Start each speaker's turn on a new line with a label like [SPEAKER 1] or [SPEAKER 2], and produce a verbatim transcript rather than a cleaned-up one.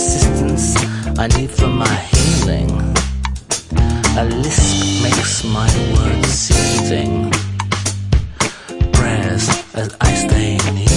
[SPEAKER 1] assistance I need for my healing. A lisp makes my words seething. Prayers as I stay near.